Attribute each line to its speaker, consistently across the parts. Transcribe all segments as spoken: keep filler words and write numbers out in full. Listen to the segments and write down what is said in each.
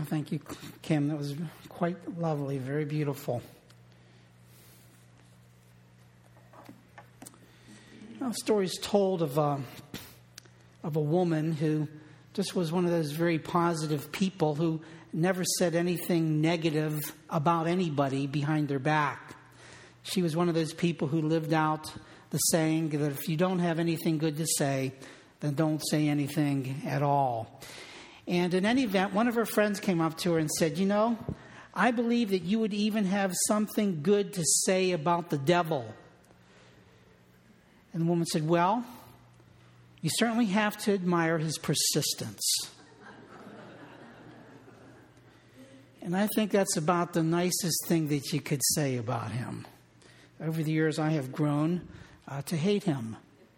Speaker 1: thank you, Kim. That was quite lovely, very beautiful. A story is told of a, of a woman who just was one of those very positive people who never said anything negative about anybody behind their back. She was one of those people who lived out the saying that if you don't have anything good to say, then don't say anything at all. And in any event, one of her friends came up to her and said, you know, I believe that you would even have something good to say about the devil. And the woman said, well, you certainly have to admire his persistence. And I think that's about the nicest thing that you could say about him. Over the years, I have grown uh, to hate him.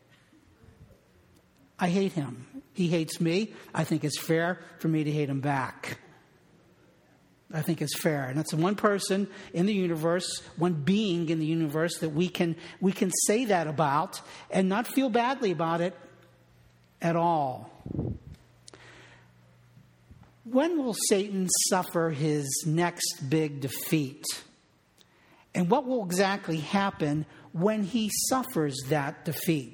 Speaker 1: I hate him. He hates me. I think it's fair for me to hate him back. I think it's fair. And that's the one person in the universe, one being in the universe that we can we can say that about and not feel badly about it at all. When will Satan suffer his next big defeat? And what will exactly happen when he suffers that defeat?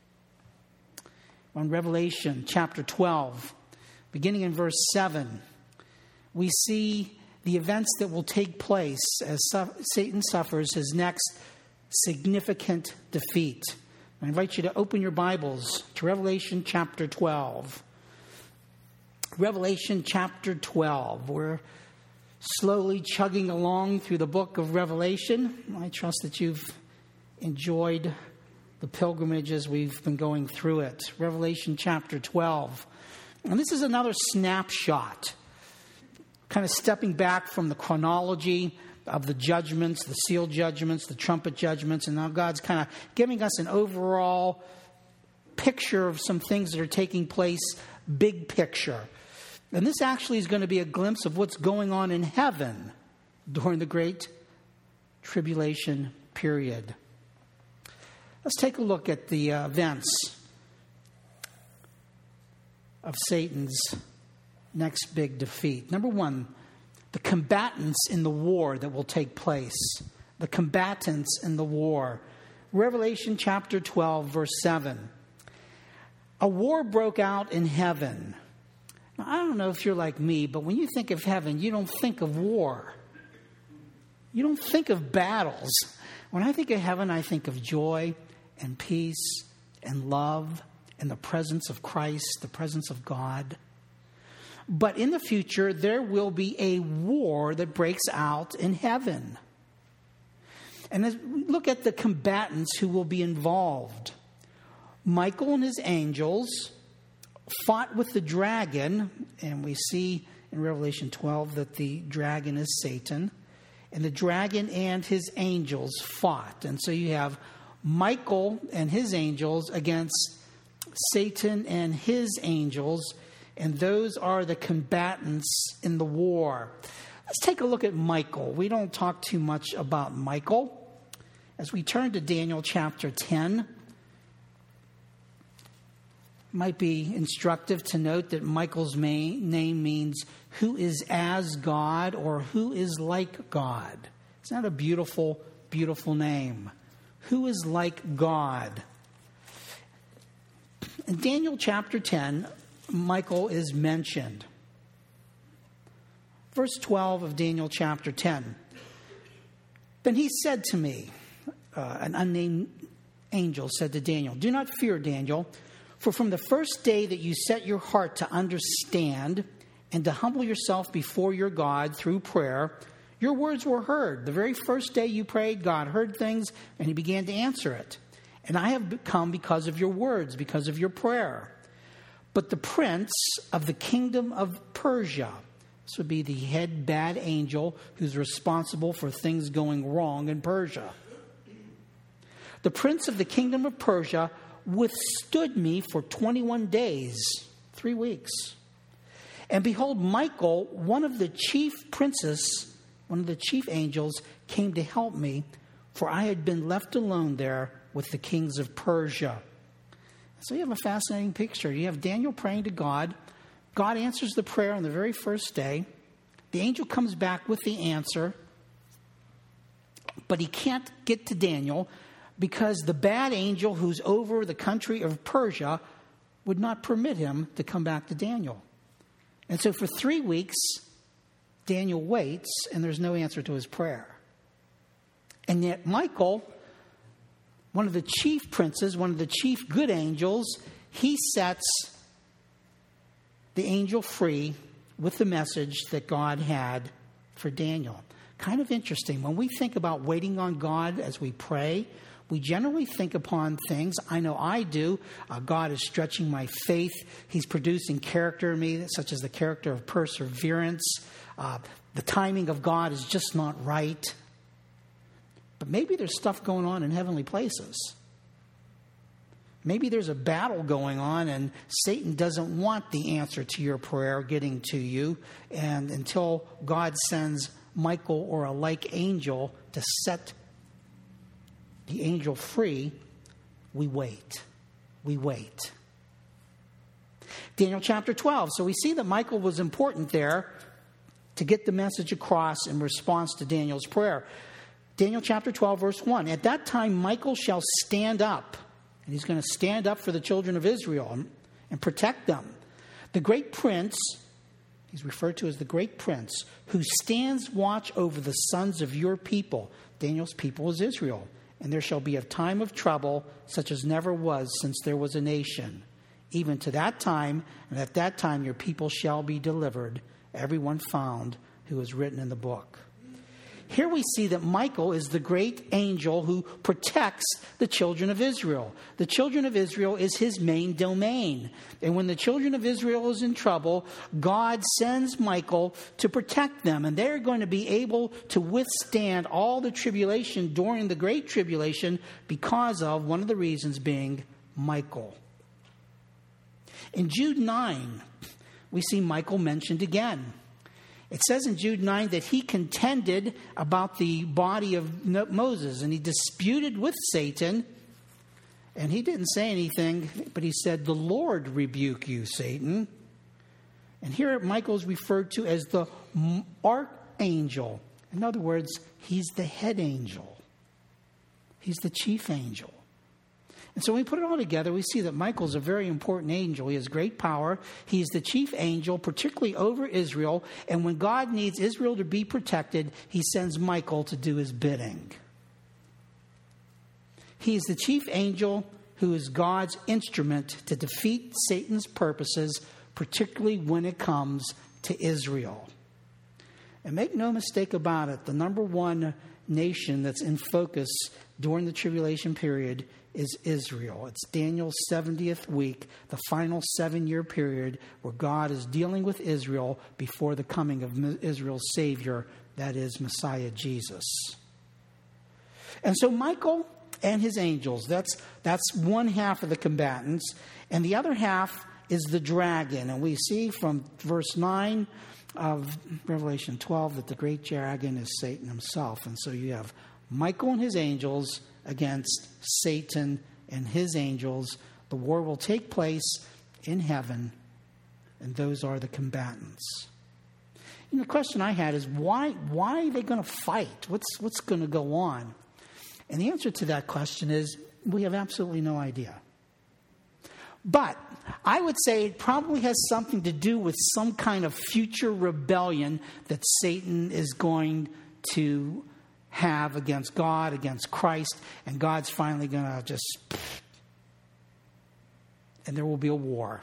Speaker 1: On Revelation chapter twelve, beginning in verse seven, we see the events that will take place as su- Satan suffers his next significant defeat. I invite you to open your Bibles to Revelation chapter twelve. Revelation chapter twelve. We're slowly chugging along through the book of Revelation. I trust that you've enjoyed the pilgrimage as we've been going through it. Revelation chapter twelve. And this is another snapshot, kind of stepping back from the chronology of the judgments, the seal judgments, the trumpet judgments, and now God's kind of giving us an overall picture of some things that are taking place, big picture. And this actually is going to be a glimpse of what's going on in heaven during the Great Tribulation period. Let's take a look at the uh, events of Satan's next big defeat. Number one, the combatants in the war that will take place. The combatants in the war. Revelation chapter twelve, verse seven. A war broke out in heaven. Now, I don't know if you're like me, but when you think of heaven, you don't think of war. You don't think of battles. When I think of heaven, I think of joy and peace and love and the presence of Christ, the presence of God. But in the future, there will be a war that breaks out in heaven. And as we look at the combatants who will be involved, Michael and his angels fought with the dragon, and we see in Revelation twelve that the dragon is Satan, and the dragon and his angels fought. And so you have Michael and his angels against Satan and his angels, and those are the combatants in the war. Let's take a look at Michael. We don't talk too much about Michael. As we turn to Daniel chapter ten, it might be instructive to note that Michael's main name means who is as God or who is like God. Isn't that a beautiful, beautiful name? Who is like God? In Daniel chapter ten, Michael is mentioned. Verse twelve of Daniel chapter ten. Then he said to me, uh, an unnamed angel said to Daniel, "Do not fear, Daniel, for from the first day that you set your heart to understand and to humble yourself before your God through prayer, your words were heard. The very first day you prayed, God heard things and he began to answer it. And I have come because of your words, because of your prayer. But the prince of the kingdom of Persia," this would be the head bad angel who's responsible for things going wrong in Persia. "The prince of the kingdom of Persia withstood me for twenty-one days," three weeks. "And behold, Michael, one of the chief princes, one of the chief angels, came to help me, for I had been left alone there with the kings of Persia." So you have a fascinating picture. You have Daniel praying to God. God answers the prayer on the very first day. The angel comes back with the answer, but he can't get to Daniel because the bad angel who's over the country of Persia would not permit him to come back to Daniel. And so for three weeks, Daniel waits, and there's no answer to his prayer. And yet Michael, one of the chief princes, one of the chief good angels, he sets the angel free with the message that God had for Daniel. Kind of interesting. When we think about waiting on God as we pray, we generally think upon things. I know I do. Uh, God is stretching my faith. He's producing character in me, such as the character of perseverance. Uh, the timing of God is just not right. But maybe there's stuff going on in heavenly places. Maybe there's a battle going on and Satan doesn't want the answer to your prayer getting to you. And until God sends Michael or a like angel to set the angel free, we wait. We wait. Daniel chapter twelve. So we see that Michael was important there to get the message across in response to Daniel's prayer. Daniel chapter twelve, verse one. At that time, Michael shall stand up. And he's going to stand up for the children of Israel and, and protect them. The great prince, he's referred to as the great prince, who stands watch over the sons of your people. Daniel's people is Israel. And there shall be a time of trouble such as never was since there was a nation. Even to that time, and at that time your people shall be delivered, everyone found who is written in the book. Here we see that Michael is the great angel who protects the children of Israel. The children of Israel is his main domain. And when the children of Israel is in trouble, God sends Michael to protect them. And they're going to be able to withstand all the tribulation during the Great Tribulation because of one of the reasons being Michael. In Jude nine, we see Michael mentioned again. It says in Jude nine that he contended about the body of Moses, and he disputed with Satan, and he didn't say anything, but he said, "The Lord rebuke you, Satan." And here Michael is referred to as the archangel. In other words, he's the head angel. He's the chief angel. And so when we put it all together, we see that Michael's a very important angel. He has great power. He's the chief angel, particularly over Israel. And when God needs Israel to be protected, he sends Michael to do his bidding. He is the chief angel who is God's instrument to defeat Satan's purposes, particularly when it comes to Israel. And make no mistake about it, the number one nation that's in focus during the tribulation period is Israel. It's Daniel's seventieth week, the final seven-year period where God is dealing with Israel before the coming of Israel's Savior, that is Messiah Jesus. And so Michael and his angels, that's, that's one half of the combatants, and the other half is the dragon. And we see from verse nine of Revelation twelve that the great dragon is Satan himself. And so you have Michael and his angels against Satan and his angels. The war will take place in heaven, and those are the combatants. You know, the question I had is why why are they going to fight? What's what's going to go on? And the answer to that question is we have absolutely no idea. But I would say it probably has something to do with some kind of future rebellion that Satan is going to have against God, against Christ, and God's finally going to just, and there will be a war.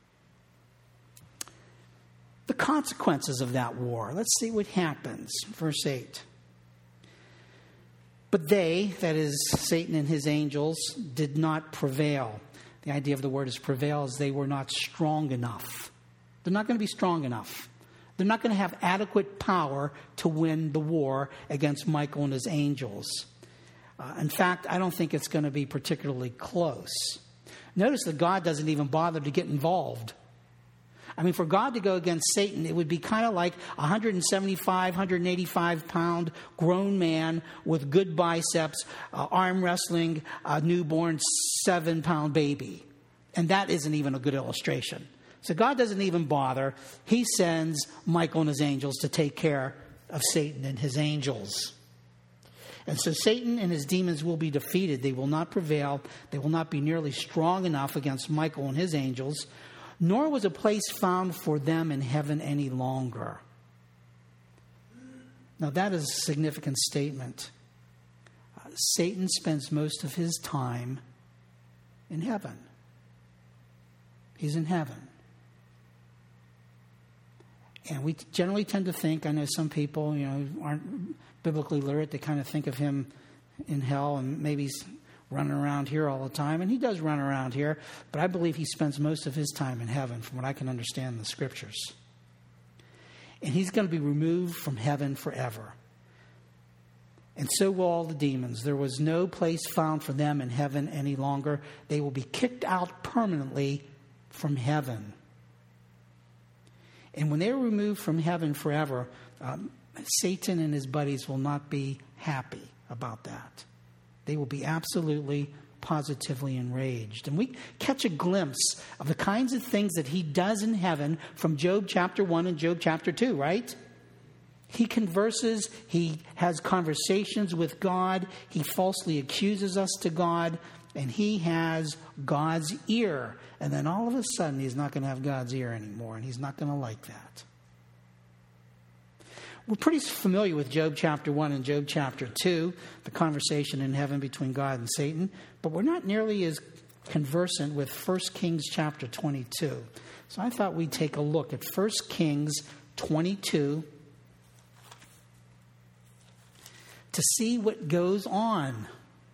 Speaker 1: The consequences of that war. Let's see what happens. Verse eight. But they, that is Satan and his angels, did not prevail. The idea of the word is prevail is they were not strong enough. They're not going to be strong enough. They're not going to have adequate power to win the war against Michael and his angels. Uh, in fact, I don't think it's going to be particularly close. Notice that God doesn't even bother to get involved. I mean, for God to go against Satan, it would be kind of like a one seventy-five, one eighty-five pound grown man with good biceps, uh, arm wrestling a newborn seven pound baby. And that isn't even a good illustration. So God doesn't even bother. He sends Michael and his angels to take care of Satan and his angels. And so Satan and his demons will be defeated. They will not prevail. They will not be nearly strong enough against Michael and his angels, nor was a place found for them in heaven any longer. Now that is a significant statement. Uh, Satan spends most of his time in heaven. He's in heaven. And we generally tend to think, I know some people, you know, aren't biblically literate, they kind of think of him in hell and maybe he's running around here all the time. And he does run around here, but I believe he spends most of his time in heaven, from what I can understand in the scriptures. And he's going to be removed from heaven forever. And so will all the demons. There was no place found for them in heaven any longer. They will be kicked out permanently from heaven. And when they're removed from heaven forever, um, Satan and his buddies will not be happy about that. They will be absolutely, positively enraged. And we catch a glimpse of the kinds of things that he does in heaven from Job chapter one and Job chapter two, right? He converses, he has conversations with God, he falsely accuses us to God, and he has God's ear. And then all of a sudden, he's not going to have God's ear anymore, and he's not going to like that. We're pretty familiar with Job chapter one and Job chapter two, the conversation in heaven between God and Satan, but we're not nearly as conversant with First Kings chapter twenty-two. So I thought we'd take a look at First Kings twenty-two to see what goes on.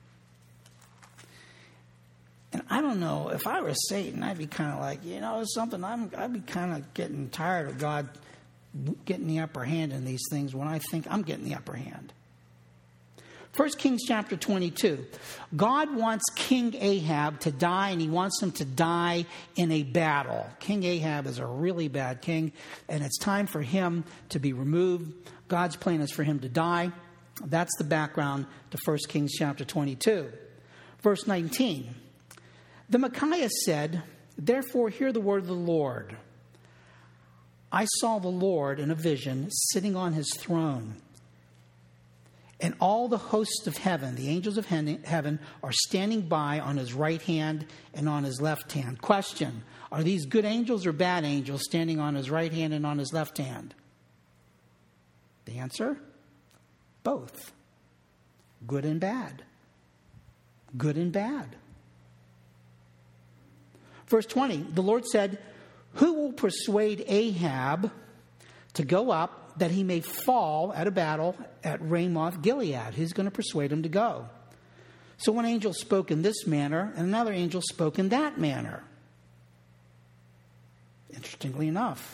Speaker 1: And I don't know, if I were Satan, I'd be kind of like, you know, something, I'm, I'd be kind of getting tired of God getting the upper hand in these things when I think I'm getting the upper hand. First Kings chapter twenty-two. God wants King Ahab to die, and he wants him to die in a battle. King Ahab is a really bad king, and it's time for him to be removed. God's plan is for him to die. That's the background to First Kings chapter twenty-two. Verse nineteen. The Micaiah said, "Therefore hear the word of the Lord. I saw the Lord in a vision sitting on his throne. And all the hosts of heaven, the angels of heaven, are standing by on his right hand and on his left hand." Question: are these good angels or bad angels standing on his right hand and on his left hand? The answer: both. Good and bad. Good and bad. Verse twenty, the Lord said, "Who will persuade Ahab to go up that he may fall at a battle at Ramoth Gilead?" Who's going to persuade him to go? So one angel spoke in this manner, and another angel spoke in that manner. Interestingly enough.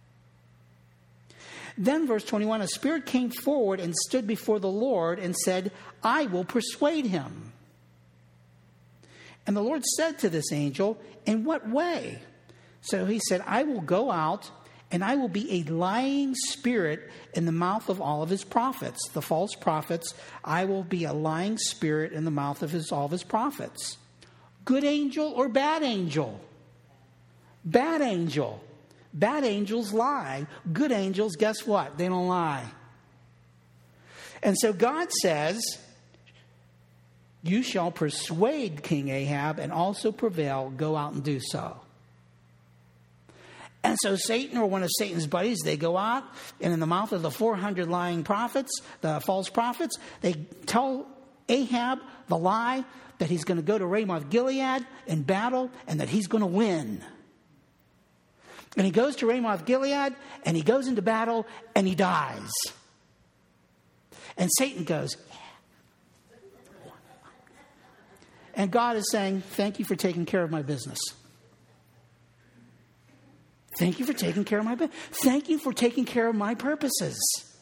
Speaker 1: Then verse twenty-one, a spirit came forward and stood before the Lord and said, "I will persuade him." And the Lord said to this angel, "In what way?" So he said, "I will go out, and I will be a lying spirit in the mouth of all of his prophets." The false prophets, I will be a lying spirit in the mouth of his, all of his prophets. Good angel or bad angel? Bad angel. Bad angels lie. Good angels, guess what? They don't lie. And so God says, "You shall persuade King Ahab and also prevail. Go out and do so." And so Satan, or one of Satan's buddies, they go out, and in the mouth of the four hundred lying prophets, the false prophets, they tell Ahab the lie that he's going to go to Ramoth Gilead in battle and that he's going to win. And he goes to Ramoth Gilead, and he goes into battle, and he dies. And Satan goes, yeah. And God is saying, "Thank you for taking care of my business. Thank you for taking care of my business. Thank you for taking care of my purposes."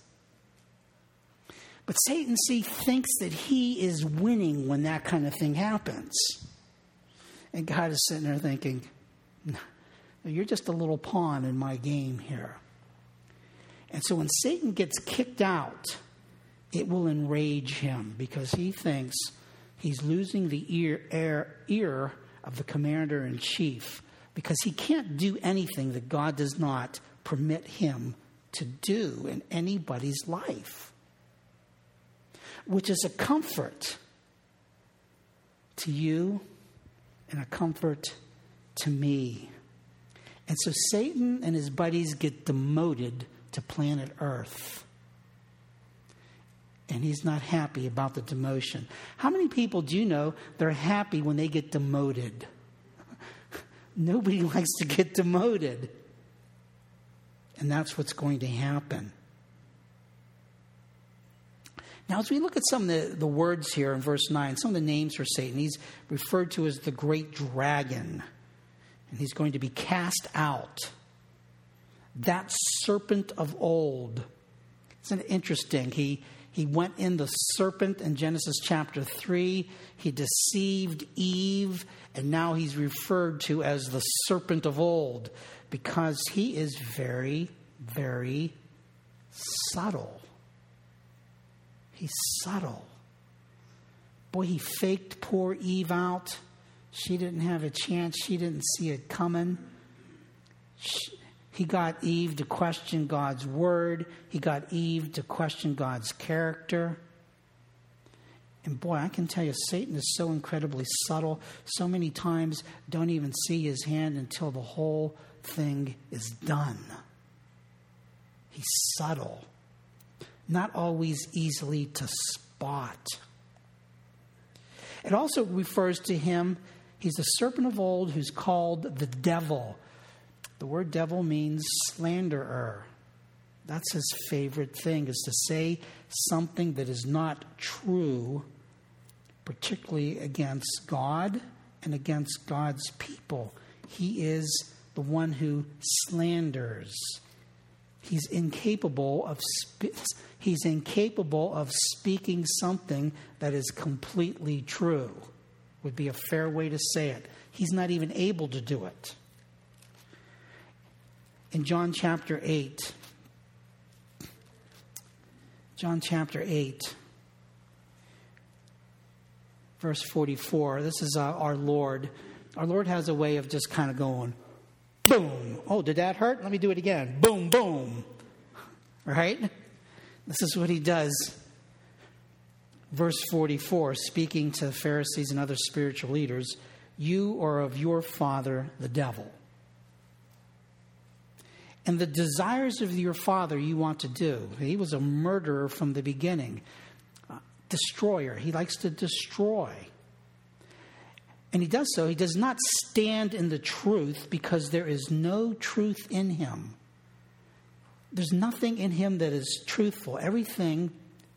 Speaker 1: But Satan, see, thinks that he is winning when that kind of thing happens. And God is sitting there thinking, "No, you're just a little pawn in my game here." And so when Satan gets kicked out, it will enrage him because he thinks he's losing the ear, ear, ear of the commander-in-chief, because he can't do anything that God does not permit him to do in anybody's life, which is a comfort to you and a comfort to me. And so Satan and his buddies get demoted to planet Earth. And he's not happy about the demotion. How many people do you know they're happy when they get demoted? Nobody likes to get demoted. And that's what's going to happen. Now, as we look at some of the, the words here in verse nine, some of the names for Satan, he's referred to as the great dragon. And he's going to be cast out. That serpent of old. Isn't it interesting? He, he went in the serpent in Genesis chapter three. He deceived Eve. And now he's referred to as the serpent of old. Because he is very, very subtle. He's subtle. Boy, he faked poor Eve out. She didn't have a chance. She didn't see it coming. She, he got Eve to question God's word. He got Eve to question God's character. And boy, I can tell you, Satan is so incredibly subtle. So many times, don't even see his hand until the whole thing is done. He's subtle. Not always easily to spot. It also refers to him, he's the serpent of old who's called the devil. The word devil means slanderer. That's his favorite thing, is to say something that is not true, particularly against God and against God's people. He is the one who slanders. He's incapable of spe- he's incapable of speaking something that is completely true. Would be a fair way to say it. He's not even able to do it. In John chapter eight, John chapter eight, verse forty-four, this is uh, our Lord. Our Lord has a way of just kind of going, boom. Oh, did that hurt? Let me do it again. Boom, boom. Right? This is what he does. Verse forty-four, speaking to the Pharisees and other spiritual leaders, you are of your father, the devil. And the desires of your father you want to do. He was a murderer from the beginning. Uh, destroyer. He likes to destroy. And he does so. He does not stand in the truth because there is no truth in him. There's nothing in him that is truthful. Everything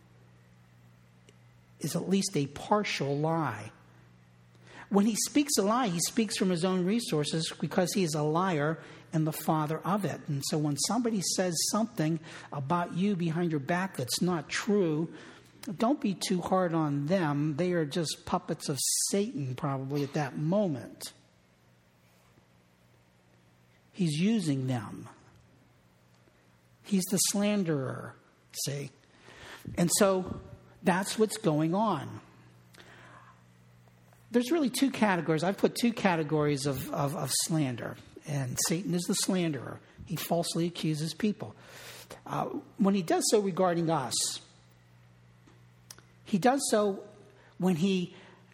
Speaker 1: is at least a partial lie. When he speaks a lie, he speaks from his own resources because he is a liar and the father of it. And so when somebody says something about you behind your back that's not true, don't be too hard on them. They are just puppets of Satan probably at that moment. He's using them. He's the slanderer, see? And so that's what's going on. There's really two categories. I've put two categories of, of, of slander. And Satan is the slanderer. He falsely accuses people. Uh, when he does so regarding us, he does so when he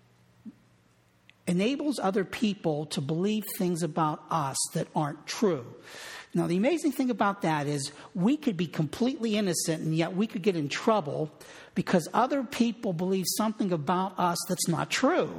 Speaker 1: enables other people to believe things about us that aren't true. Now, the amazing thing about that is we could be completely innocent and yet we could get in trouble because other people believe something about us that's not true.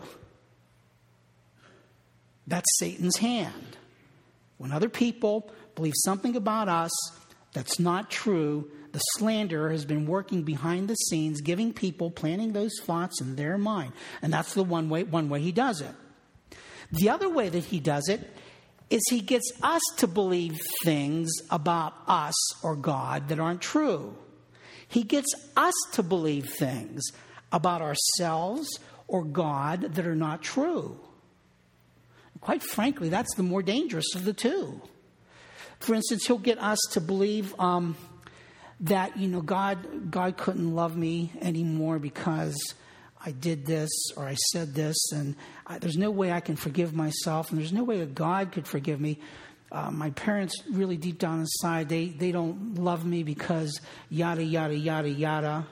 Speaker 1: That's Satan's hand. When other people believe something about us that's not true, the slanderer has been working behind the scenes, giving people, planting those thoughts in their mind. And that's the one way, one way he does it. The other way that he does it is he gets us to believe things about us or God that aren't true. He gets us to believe things about ourselves or God that are not true. Quite frankly, that's the more dangerous of the two. For instance, he'll get us to believe um, that, you know, God God couldn't love me anymore because I did this or I said this, and I, there's no way I can forgive myself, and there's no way that God could forgive me. Uh, my parents, really deep down inside, they, they don't love me because yada, yada, yada, yada.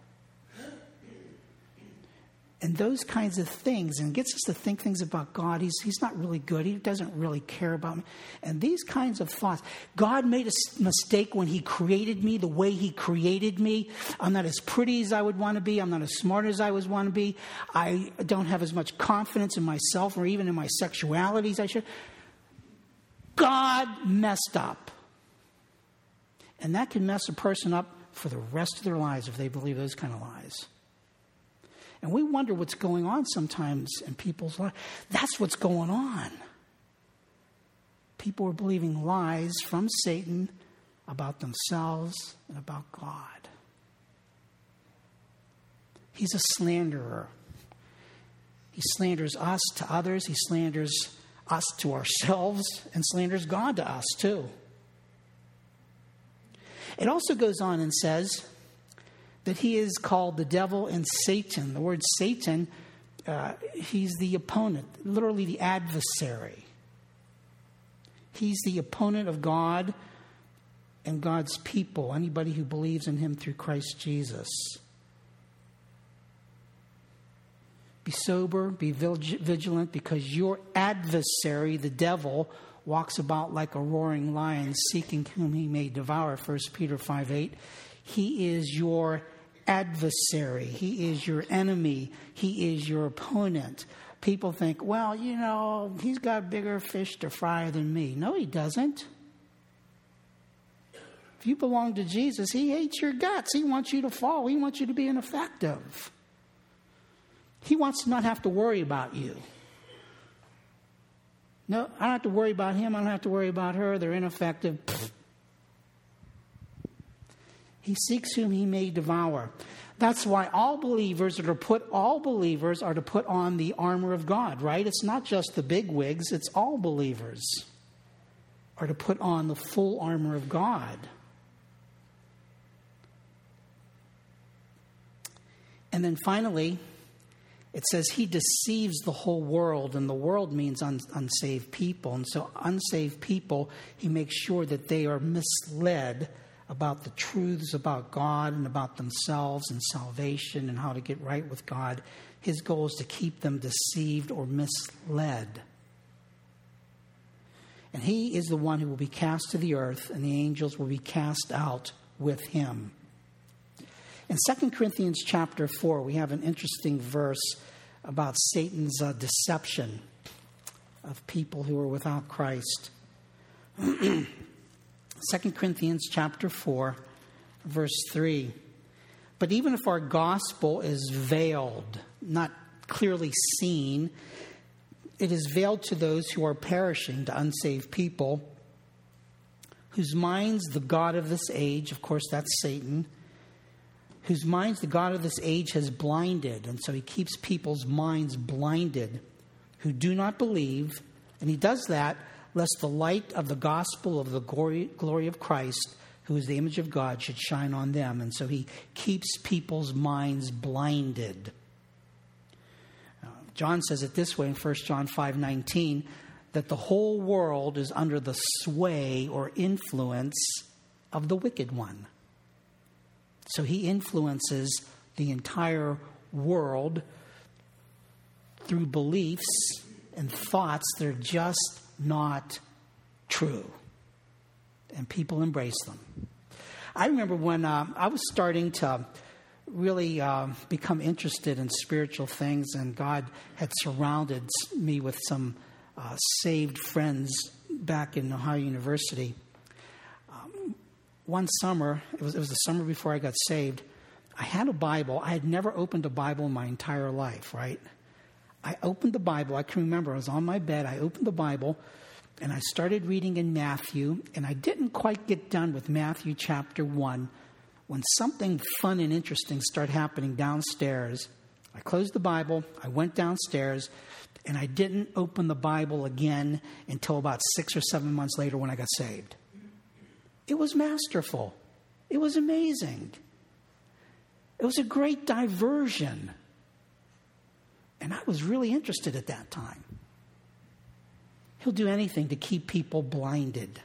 Speaker 1: And those kinds of things, and gets us to think things about God. He's, he's not really good. He doesn't really care about me. And these kinds of thoughts. God made a mistake when he created me the way he created me. I'm not as pretty as I would want to be. I'm not as smart as I would want to be. I don't have as much confidence in myself or even in my sexuality as I should. God messed up. And that can mess a person up for the rest of their lives if they believe those kind of lies. And we wonder what's going on sometimes in people's lives. That's what's going on. People are believing lies from Satan about themselves and about God. He's a slanderer. He slanders us to others. He slanders us to ourselves and slanders God to us too. It also goes on and says that he is called the devil and Satan. The word Satan, uh, he's the opponent, literally the adversary. He's the opponent of God and God's people, anybody who believes in him through Christ Jesus. Be sober, be vigilant, because your adversary, the devil, walks about like a roaring lion, seeking whom he may devour, First Peter five eight. He is your adversary. He is your enemy. He is your opponent. People think, well, you know, he's got bigger fish to fry than me. No, he doesn't. If you belong to Jesus, he hates your guts. He wants you to fall. He wants you to be ineffective. He wants to not have to worry about you. No, I don't have to worry about him. I don't have to worry about her. They're ineffective. Pfft. He seeks whom he may devour. That's why all believers are to put all believers are to put on the armor of God, right? It's not just the big wigs, it's all believers are to put on the full armor of God. And then finally, it says he deceives the whole world, and the world means un- unsaved people. And so unsaved people, he makes sure that they are misled about the truths about God and about themselves and salvation and how to get right with God. His goal is to keep them deceived or misled. And he is the one who will be cast to the earth, and the angels will be cast out with him. In Second Corinthians chapter four, we have an interesting verse about Satan's uh, deception of people who are without Christ. Second Corinthians chapter four, verse three. But even if our gospel is veiled, not clearly seen, it is veiled to those who are perishing, to unsaved people, whose minds the God of this age, of course that's Satan, whose minds the God of this age has blinded. And so he keeps people's minds blinded who do not believe. And he does that lest the light of the gospel of the glory, glory of Christ, who is the image of God, should shine on them. And so he keeps people's minds blinded. Uh, John says it this way in First John five nineteen, that the whole world is under the sway or influence of the wicked one. So he influences the entire world through beliefs and thoughts that are just not true. And people embrace them. I remember when uh, I was starting to really uh, become interested in spiritual things, and God had surrounded me with some uh, saved friends back in Ohio University. Um, one summer, it was, it was the summer before I got saved, I had a Bible. I had never opened a Bible in my entire life, right? I opened the Bible. I can remember I was on my bed. I opened the Bible, and I started reading in Matthew, and I didn't quite get done with Matthew chapter one when something fun and interesting started happening downstairs. I closed the Bible. I went downstairs, and I didn't open the Bible again until about six or seven months later when I got saved. It was masterful. It was amazing. It was a great diversion. And I was really interested at that time. He'll do anything to keep people blinded.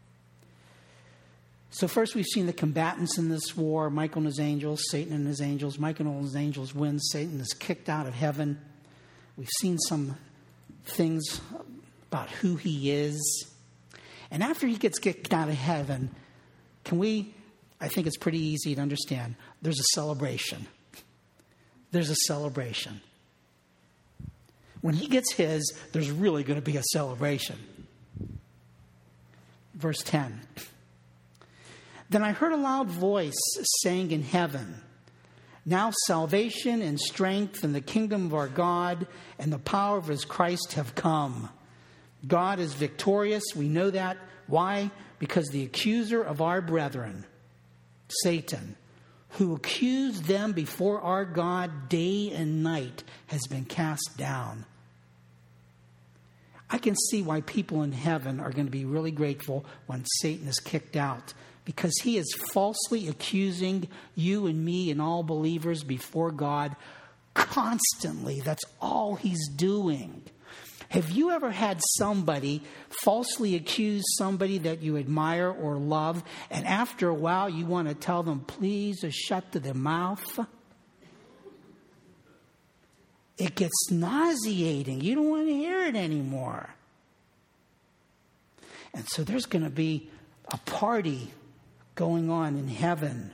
Speaker 1: So first we've seen the combatants in this war, Michael and his angels, Satan and his angels. Michael and his angels win. Satan is kicked out of heaven. We've seen some things about who he is. And after he gets kicked out of heaven, can we, I think it's pretty easy to understand, there's a celebration. There's a celebration. When he gets his, there's really going to be a celebration. Verse ten. Then I heard a loud voice saying in heaven, now salvation and strength and the kingdom of our God and the power of his Christ have come. God is victorious. We know that. Why? Because the accuser of our brethren, Satan, who accused them before our God day and night, has been cast down. I can see why people in heaven are going to be really grateful when Satan is kicked out, because he is falsely accusing you and me and all believers before God constantly. That's all he's doing. Have you ever had somebody falsely accuse somebody that you admire or love, and after a while you want to tell them, please shut to their mouth? It gets nauseating. You don't want to hear it anymore. And so there's going to be a party going on in heaven.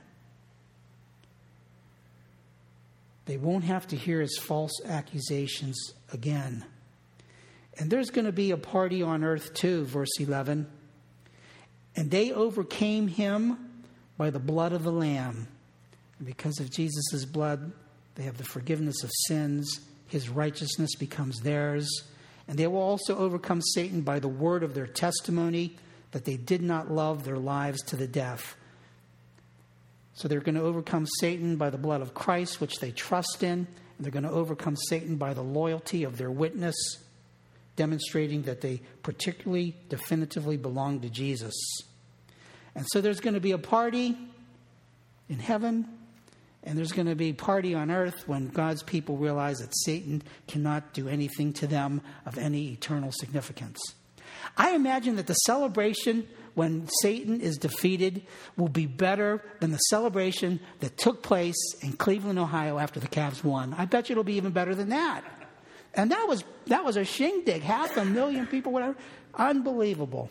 Speaker 1: They won't have to hear his false accusations again. And there's going to be a party on earth too, verse eleven. And they overcame him by the blood of the Lamb. And because of Jesus' blood, they have the forgiveness of sins. His righteousness becomes theirs. And they will also overcome Satan by the word of their testimony, that they did not love their lives to the death. So they're going to overcome Satan by the blood of Christ, which they trust in. And they're going to overcome Satan by the loyalty of their witness, demonstrating that they particularly, definitively belong to Jesus. And so there's going to be a party in heaven, and there's going to be a party on earth when God's people realize that Satan cannot do anything to them of any eternal significance. I imagine that the celebration when Satan is defeated will be better than the celebration that took place in Cleveland, Ohio after the Cavs won. I bet you it'll be even better than that. And that was that was a shindig, half a million people, whatever. Unbelievable.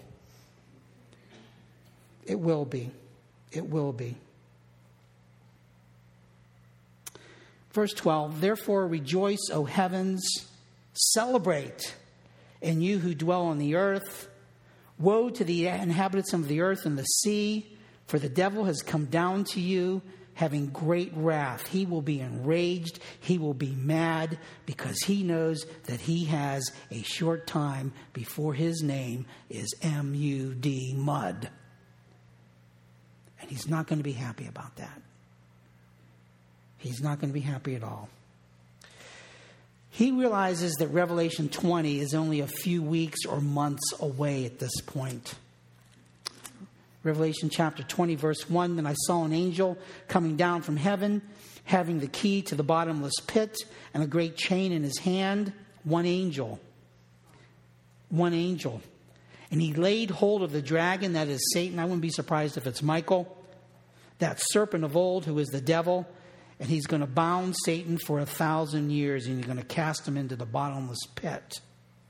Speaker 1: It will be. It will be. Verse twelve, therefore rejoice, O heavens, celebrate, and you who dwell on the earth. Woe to the inhabitants of the earth and the sea, for the devil has come down to you, having great wrath. He will be enraged. He will be mad, because he knows that he has a short time before his name is M U D, mud. And he's not going to be happy about that. He's not going to be happy at all. He realizes that Revelation twenty is only a few weeks or months away at this point. Revelation chapter twenty, verse one, then I saw an angel coming down from heaven, having the key to the bottomless pit and a great chain in his hand. One angel. One angel. And he laid hold of the dragon, that is Satan. I wouldn't be surprised if it's Michael, that serpent of old who is the devil. And he's going to bound Satan for a thousand years, and he's going to cast him into the bottomless pit.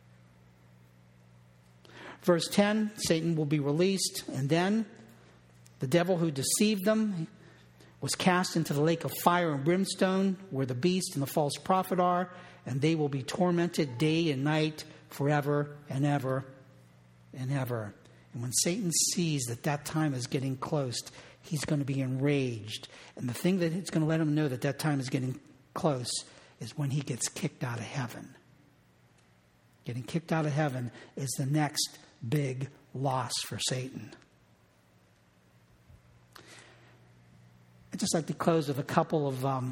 Speaker 1: Verse ten, Satan will be released, and then the devil who deceived them was cast into the lake of fire and brimstone, where the beast and the false prophet are, and they will be tormented day and night forever and ever and ever. And when Satan sees that that time is getting close, he's going to be enraged. And the thing that is going to let him know that that time is getting close is when he gets kicked out of heaven. Getting kicked out of heaven is the next big loss for Satan. I'd just like to close with a couple of um,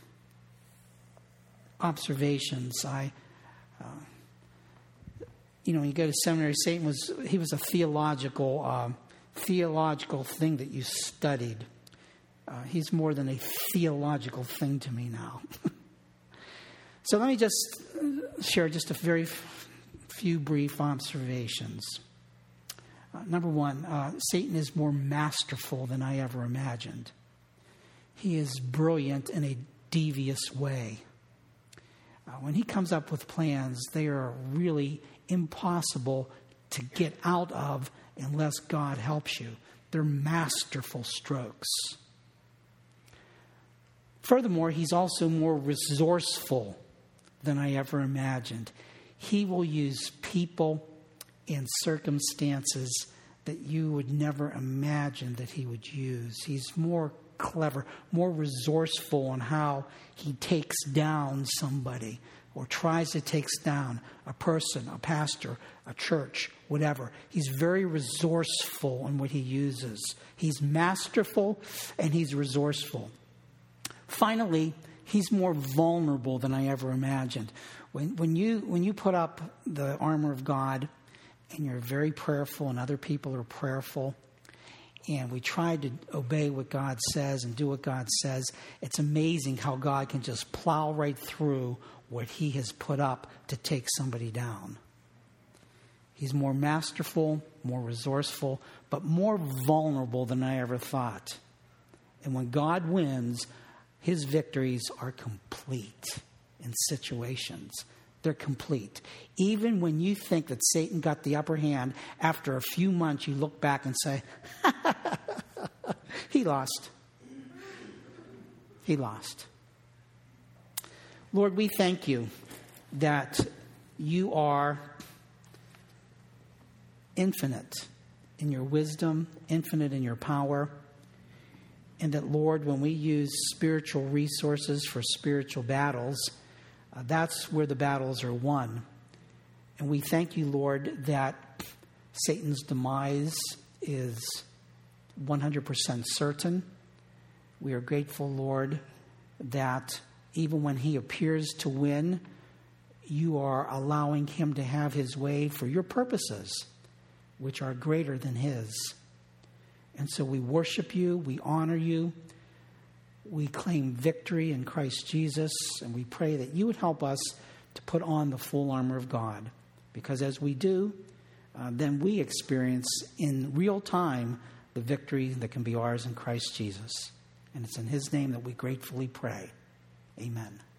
Speaker 1: observations. I, uh, you know, when you go to seminary, Satan was, he was a theological um, theological thing that you studied. Uh, he's more than a theological thing to me now. So let me just share just a very f- few brief observations. Uh, number one, uh, Satan is more masterful than I ever imagined. He is brilliant in a devious way. Uh, when he comes up with plans, they are really impossible to get out of unless God helps you. They're masterful strokes. Furthermore, he's also more resourceful than I ever imagined. He will use people and circumstances that you would never imagine that he would use. He's more clever, more resourceful on how he takes down somebody or tries to take down a person, a pastor, a church, whatever. He's very resourceful in what he uses. He's masterful and he's resourceful. Finally, he's more vulnerable than I ever imagined. When, when you when you put up the armor of God and you're very prayerful and other people are prayerful, and we try to obey what God says and do what God says, it's amazing how God can just plow right through what he has put up to take somebody down. He's more masterful, more resourceful, but more vulnerable than I ever thought. And when God wins, his victories are complete in situations. They're complete. Even when you think that Satan got the upper hand, after a few months you look back and say, he lost. He lost. Lord, we thank you that you are infinite in your wisdom, infinite in your power. And that, Lord, when we use spiritual resources for spiritual battles, uh, that's where the battles are won. And we thank you, Lord, that Satan's demise is one hundred percent certain. We are grateful, Lord, that even when he appears to win, you are allowing him to have his way for your purposes, which are greater than his. And so we worship you, we honor you, we claim victory in Christ Jesus, and we pray that you would help us to put on the full armor of God. Because as we do, uh, then we experience in real time the victory that can be ours in Christ Jesus. And it's in his name that we gratefully pray. Amen.